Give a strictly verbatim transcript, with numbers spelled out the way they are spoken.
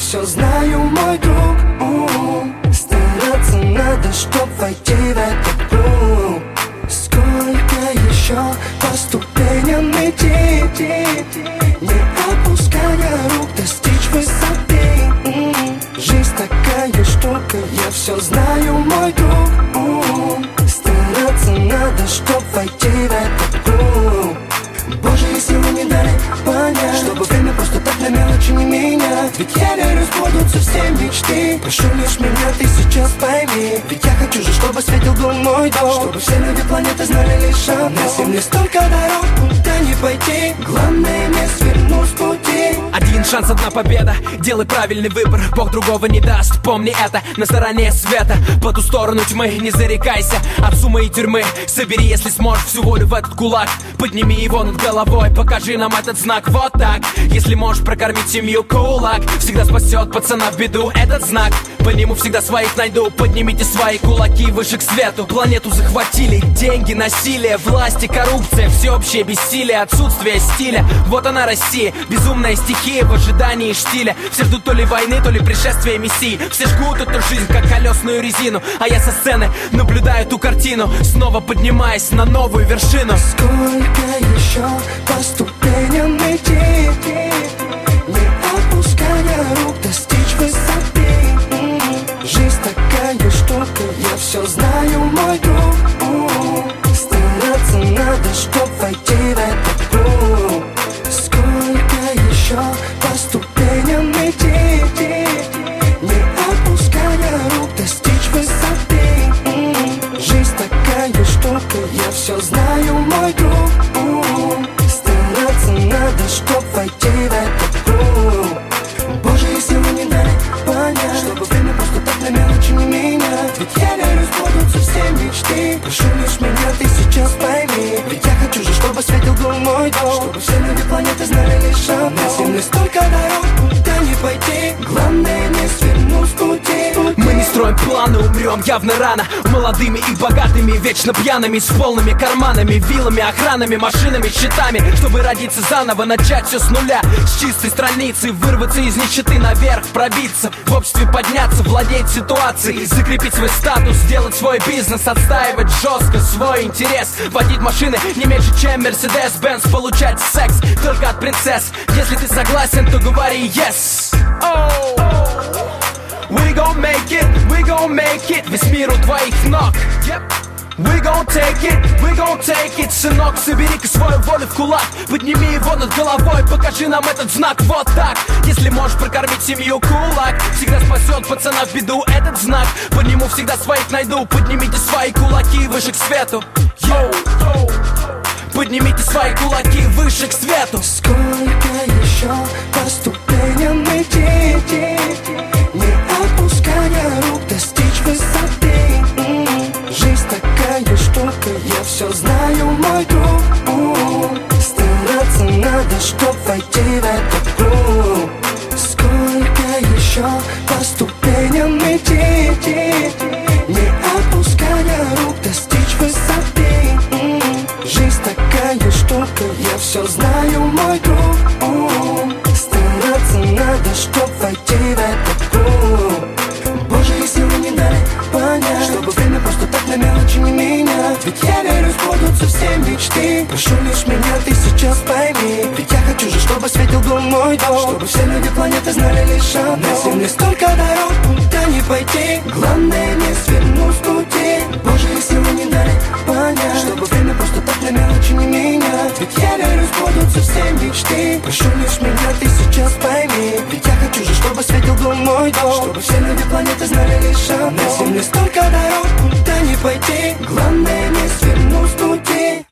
все знаю, мой друг. У-у-у. Стараться надо, чтоб войти в этот круг. Сколько еще по ступеням идти, не опуская рук, достичь высоты. М-м. Жизнь такая штука, я все знаю, мой друг. У-у-у. Стараться надо, чтоб войти в этот круг. Божьи силы не дали понять, чтобы время просто так на мелочи не менять. Ведь я верю, сбудутся все мечты. Прошу лишь меня, ты сейчас пойми. Ведь я хочу же, чтобы светил дом мой дом, чтобы все люди планеты знали лишь одно: на земле столько дорог, куда не пойти. Главное не свернуть с пути. Один шанс, одна победа. Делай правильный выбор, Бог другого не даст. Помни это, на стороне света, по ту сторону тьмы. Не зарекайся от суммы и тюрьмы. Собери, если сможешь, всю волю в этот кулак. Подними его над головой, покажи нам этот знак. Вот так. Если можешь прокормить семью, кулак всегда спасет пацана в беду. Этот знак, по нему всегда своих найду. Поднимите свои кулаки выше к свету. Планету захватили деньги, насилие, власть и коррупция, всеобщее бессилие, отсутствие стиля. Вот она, Россия, безумная стихия в ожидании штиля. Все ждут то ли войны, то ли пришествия мессии. Все жгут эту жизнь, как колесную резину. А я со сцены наблюдаю ту картину, снова поднимаясь на новую вершину. Сколько еще по ступеням идти, не опуская рук, достичь высоты. М-м. Жизнь такая штука, я все знаю, мой друг. У-у-у. Стараться надо, чтоб войти в этот круг. Сколько еще по ступеням идти, не опуская рук, достичь высоты. М-м. Жизнь такая штука, я все знаю, мой друг. У-у-у. Стараться надо, чтоб войти в этот круг. Божьи силы не дали понять, чтобы время просто так на мелочи не менять. Ведь я верю, сбудутся все мечты. Прошу лишь меня, ты сейчас пойми. Ведь я хочу же, чтобы светил дом мой дом, чтобы все люди планеты знали лишь одно: на земле столько дорог, куда не пойти. Главное не свернуть с пути. Мы не строим планы, умрем явно рано. Молодыми и богатыми, вечно пьяными, с полными карманами, виллами, охранами, машинами, счетами. Чтобы родиться заново, начать все с нуля, с чистой страницы, вырваться из нищеты наверх, пробиться, в обществе подняться, владеть ситуацией, закрепить свой статус, сделать свой бизнес, отстаивать жестко свой интерес, водить машины не меньше, чем Mercedes-Benz, получать секс только от принцесс. Если ты согласен, то говори yes. Oh. We gon' make it, we gon' make it. Весь мир у твоих ног. Yep. We gon' take it, we gon' take it. Сынок, собери-ка свою волю в кулак, подними его над головой, покажи нам этот знак. Вот так. Если можешь прокормить семью, кулак всегда спасет пацана в беду. Этот знак, по нему всегда своих найду. Поднимите свои кулаки выше к свету. Йоу, йоу. Поднимите свои кулаки выше к свету. Сколько еще по ступеням идти, не опуская рук, достичь высоты. М-м. Жизнь такая штука, я все знаю, мой друг. У-у-у. Стараться надо, чтоб войти в этот круг. Сколько еще по ступеням идти, не опуская рук, достичь высоты. М-м. Жизнь такая штука, я все знаю, мой друг. У-у-у. Стараться надо, чтоб войти в этот круг. Божьи силы не дали понять, чтобы время просто так на мелочи не менять. Ведь я верю, сбудутся все мечты. Прошу лишь меня, ты сейчас пойми. Ведь я хочу же, чтобы светил дом мой дом, чтобы все люди планеты знали лишь одно: на земле столько дорог, куда не пойти. Главное не свернуть с пути. Божьи силы не дали понять, чтобы время просто так на мелочи не менять. Ведь я верю, сбудутся все мечты. Прошу лишь меня, ты сейчас пойми. Ведь я хочу же, чтобы светил дом мой дом, чтобы все люди планеты знали лишь одно: на земле столько дорог, куда не пойти. Главное не свернуть с пути.